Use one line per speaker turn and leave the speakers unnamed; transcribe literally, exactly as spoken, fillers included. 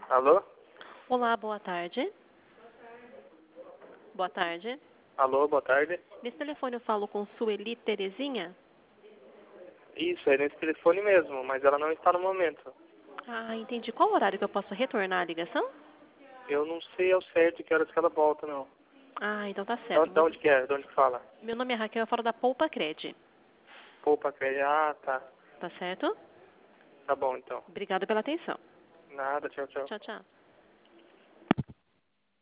Alô?
Olá, boa tarde. Boa tarde.
Alô, boa tarde.
Nesse telefone eu falo com Sueli Terezinha?
Isso, é nesse telefone mesmo, mas ela não está no momento.
Ah, entendi. Qual horário que eu posso retornar a ligação?
Eu não sei ao certo que horas que ela volta, não.
Ah, então tá
De
certo.
onde, de onde que é? De onde que fala?
Meu nome é Raquel, eu falo da Poupa Cred.
Poupa crédito. Ah, tá.
Tá certo?
Tá bom, então.
Obrigada pela atenção.
Nada, tchau, tchau.
Tchau, tchau.